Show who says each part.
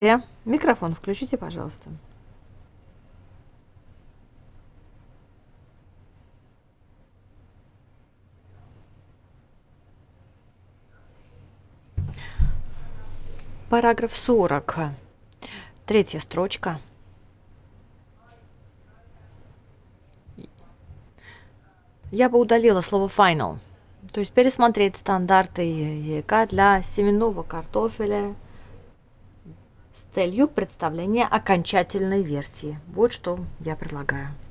Speaker 1: Микрофон включите, пожалуйста. Параграф 40. Третья строчка. Я бы удалила слово final. То есть пересмотреть стандарты ЕК для семенного картофеля с целью представления окончательной версии. Вот что я предлагаю.